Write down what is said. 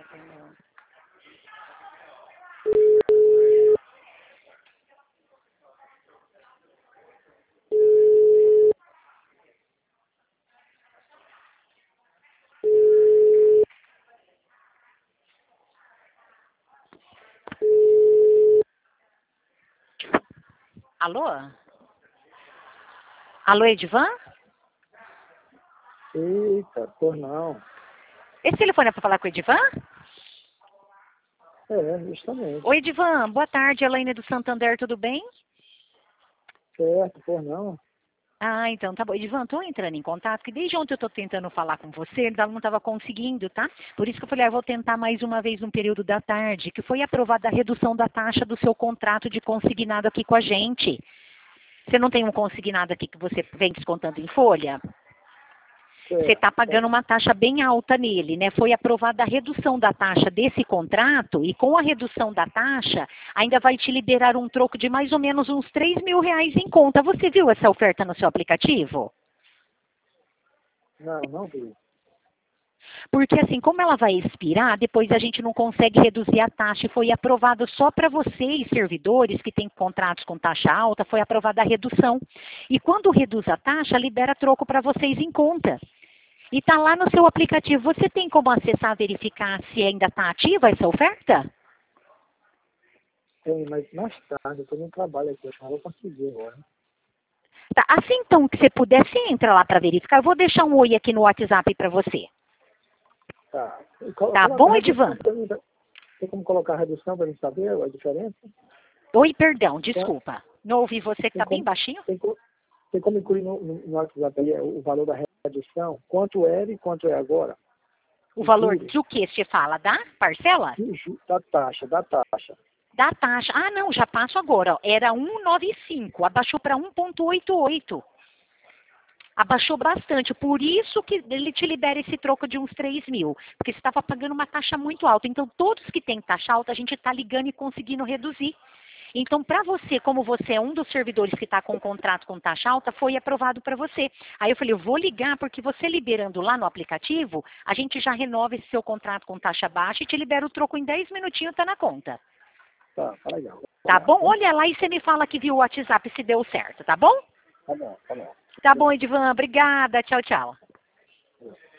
Alô? Alô, Edivan? Eita, por não. Esse telefone é para falar com o Edivan? É, justamente. Oi, Edivan. Boa tarde, Elaine do Santander, tudo bem? Certo, por não. Ah, então tá bom. Edivan, tô entrando em contato, que desde ontem eu tô tentando falar com você, ela não estava conseguindo, tá? Por isso que eu falei, vou tentar mais uma vez no período da tarde, que foi aprovada a redução da taxa do seu contrato de consignado aqui com a gente. Você não tem um consignado aqui que você vem descontando em folha? Você está pagando uma taxa bem alta nele, né? Foi aprovada a redução da taxa desse contrato e com a redução da taxa ainda vai te liberar um troco de mais ou menos uns R$ 3.000 em conta. Você viu essa oferta no seu aplicativo? Não, não vi. Porque assim, como ela vai expirar, depois a gente não consegue reduzir a taxa e foi aprovado só para vocês, servidores que têm contratos com taxa alta, foi aprovada a redução. E quando reduz a taxa, libera troco para vocês em conta. E está lá no seu aplicativo. Você tem como acessar, verificar se ainda está ativa essa oferta? Tem, mas mais tarde, eu estou no trabalho aqui, acho que não vou conseguir agora. Tá, assim então que você puder, você entra lá para verificar. Eu vou deixar um oi aqui no WhatsApp para você. Tá. Tá bom, Edivan? Tem como colocar a redução para a gente saber a diferença? Oi, perdão, Tá. desculpa. Não ouvi você que está bem baixinho? Tem como incluir no WhatsApp aí o valor da redução? Quanto era e quanto é agora? O valor do que você fala? Da parcela? Da taxa. Da taxa. Ah, não, já passo agora. Ó. Era 1,95, abaixou para 1,88. Abaixou bastante, por isso que ele te libera esse troco de uns 3.000, porque você estava pagando uma taxa muito alta. Então, todos que têm taxa alta, a gente está ligando e conseguindo reduzir. Então, para você, como você é um dos servidores que está com um contrato com taxa alta, foi aprovado para você. Aí eu falei, eu vou ligar, porque você liberando lá no aplicativo, a gente já renova esse seu contrato com taxa baixa e te libera o troco em 10 minutinhos, tá na conta. Tá legal. Tá bom? Olha lá e você me fala que viu o WhatsApp se deu certo, tá bom? Tá bom. Tá bom, Edvan. Obrigada. Tchau, tchau.